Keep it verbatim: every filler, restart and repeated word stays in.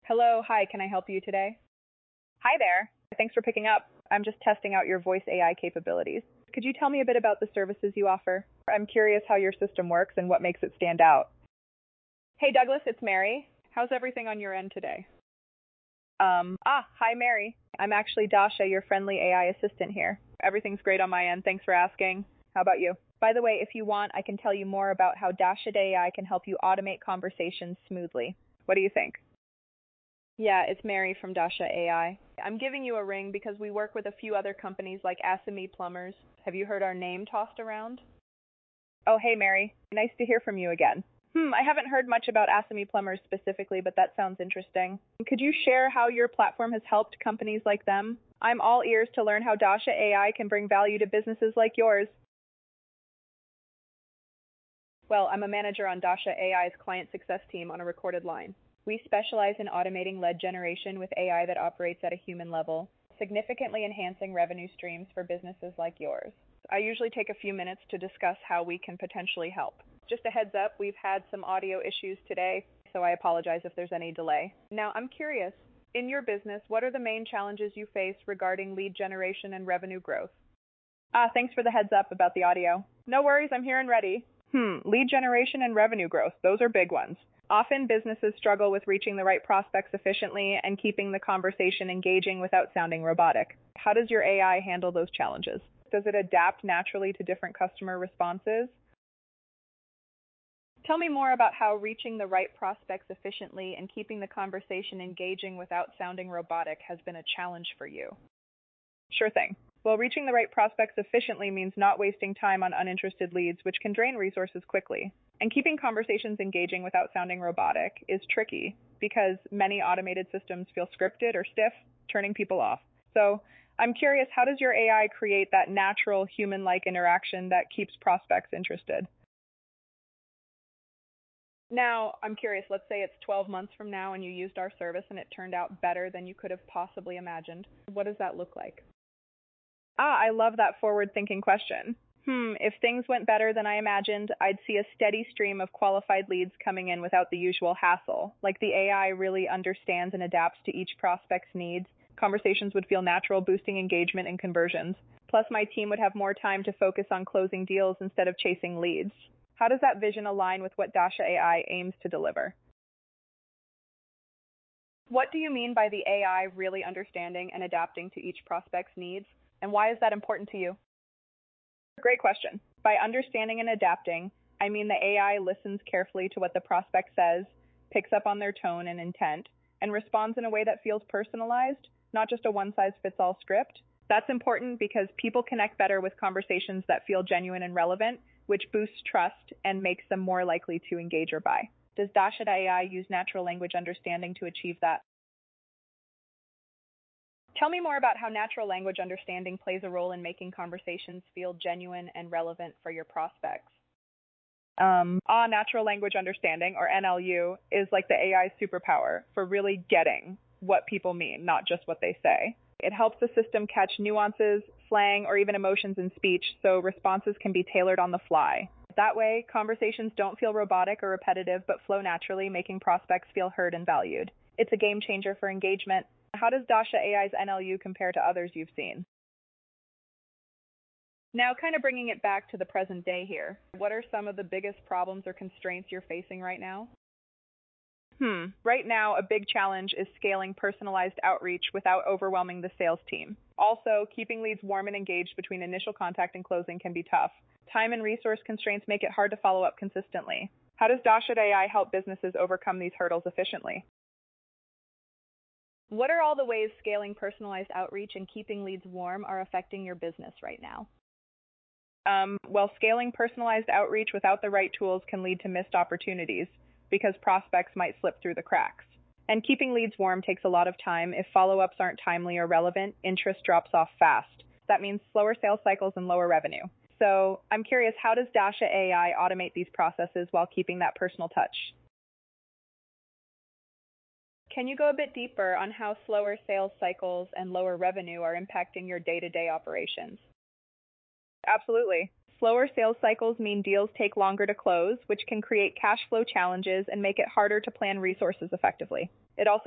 Hello, hi, can I help you today? Hi there. Thanks for picking up. I'm just testing out your voice A I capabilities. Could you tell me a bit about the services you offer? I'm curious how your system works and what makes it stand out. Hey Douglas, it's Mary. How's everything on your end today? Um, ah, hi Mary. I'm actually Dasha, your friendly A I assistant here. Everything's great on my end, thanks for asking. How about you? By the way, if you want, I can tell you more about how Dasha A I can help you automate conversations smoothly. What do you think? Yeah, it's Mary from Dasha A I. I'm giving you a ring because we work with a few other companies like Asami Plumbers. Have you heard our name tossed around? Oh, hey Mary. Nice to hear from you again. Hmm, I haven't heard much about Asami Plumbers specifically, but that sounds interesting. Could you share how your platform has helped companies like them? I'm all ears to learn how Dasha A I can bring value to businesses like yours. Well, I'm a manager on Dasha A I's client success team on a recorded line. We specialize in automating lead generation with A I that operates at a human level, significantly enhancing revenue streams for businesses like yours. I usually take a few minutes to discuss how we can potentially help. Just a heads up, we've had some audio issues today, so I apologize if there's any delay. Now, I'm curious, in your business, what are the main challenges you face regarding lead generation and revenue growth? Ah, thanks for the heads up about the audio. No worries, I'm here and ready. Hmm, lead generation and revenue growth, those are big ones. Often businesses struggle with reaching the right prospects efficiently and keeping the conversation engaging without sounding robotic. How does your A I handle those challenges? Does it adapt naturally to different customer responses? Tell me more about how reaching the right prospects efficiently and keeping the conversation engaging without sounding robotic has been a challenge for you. Sure thing. Well, reaching the right prospects efficiently means not wasting time on uninterested leads, which can drain resources quickly. And keeping conversations engaging without sounding robotic is tricky because many automated systems feel scripted or stiff, turning people off. So I'm curious, how does your A I create that natural human-like interaction that keeps prospects interested? Now, I'm curious, let's say it's twelve months from now and you used our service and it turned out better than you could have possibly imagined. What does that look like? Ah, I love that forward-thinking question. Hmm, if things went better than I imagined, I'd see a steady stream of qualified leads coming in without the usual hassle. Like the A I really understands and adapts to each prospect's needs. Conversations would feel natural, boosting engagement and conversions. Plus, my team would have more time to focus on closing deals instead of chasing leads. How does that vision align with what Dasha A I aims to deliver? What do you mean by the A I really understanding and adapting to each prospect's needs? And why is that important to you? Great question. By understanding and adapting, I mean the A I listens carefully to what the prospect says, picks up on their tone and intent, and responds in a way that feels personalized, not just a one-size-fits-all script. That's important because people connect better with conversations that feel genuine and relevant, which boosts trust and makes them more likely to engage or buy. Does Dasha A I use natural language understanding to achieve that? Tell me more about how natural language understanding plays a role in making conversations feel genuine and relevant for your prospects. Um, ah, natural language understanding, or N L U, is like the A I's superpower for really getting what people mean, not just what they say. It helps the system catch nuances, slang, or even emotions in speech, so responses can be tailored on the fly. That way, conversations don't feel robotic or repetitive, but flow naturally, making prospects feel heard and valued. It's a game changer for engagement. How does Dasha A I's N L U compare to others you've seen? Now, kind of bringing it back to the present day here, what are some of the biggest problems or constraints you're facing right now? Hmm. Right now, a big challenge is scaling personalized outreach without overwhelming the sales team. Also, keeping leads warm and engaged between initial contact and closing can be tough. Time and resource constraints make it hard to follow up consistently. How does Dasha A I help businesses overcome these hurdles efficiently? What are all the ways scaling personalized outreach and keeping leads warm are affecting your business right now? Um, well, scaling personalized outreach without the right tools can lead to missed opportunities because prospects might slip through the cracks. And keeping leads warm takes a lot of time. If follow-ups aren't timely or relevant, interest drops off fast. That means slower sales cycles and lower revenue. So I'm curious, how does Dasha A I automate these processes while keeping that personal touch? Can you go a bit deeper on how slower sales cycles and lower revenue are impacting your day-to-day operations? Absolutely. Slower sales cycles mean deals take longer to close, which can create cash flow challenges and make it harder to plan resources effectively. It also